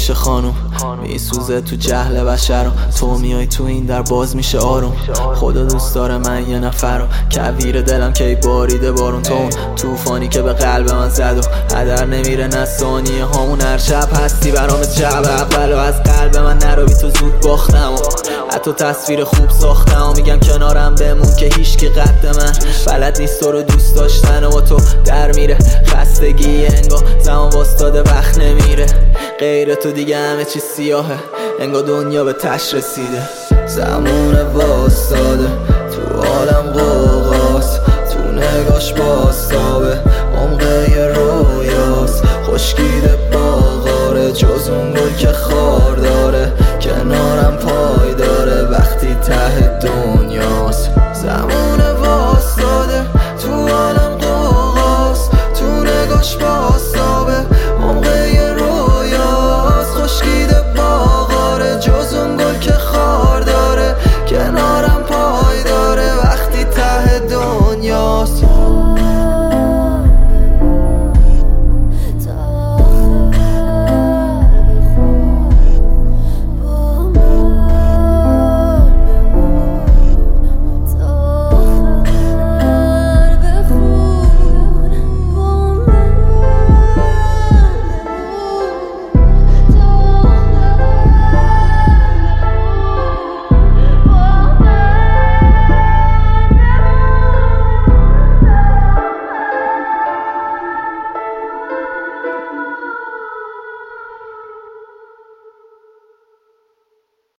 میشه خانوم، میسوزه تو جهل بشر. تو میای تو این در باز میشه آروم. خدا دوست داره من یه نفر رو، کویر دلم کی باریده بارون. تو اون توفانی که به قلب من زد و هدر نمیره نه ثانیه هامون. هر شب هستی برام شب اول و از قلب من نروی تو زود باختم و حتی تصویر خوب ساختم و میگم کنارم بمون که هیچکی قد من بلد نیست تو رو دوست داشتن و تو در میره خستگی انگار زمان واستاده وقت نمیره. غیر تو دیگه همه چی سیاهه، انگار دنیا به تش رسیده. زمان واستاده تو عالم قوقاست، تو نگاش باستابه عمقه یه رویاست. خشکیده باغاره جز اون گل که خار داره کنار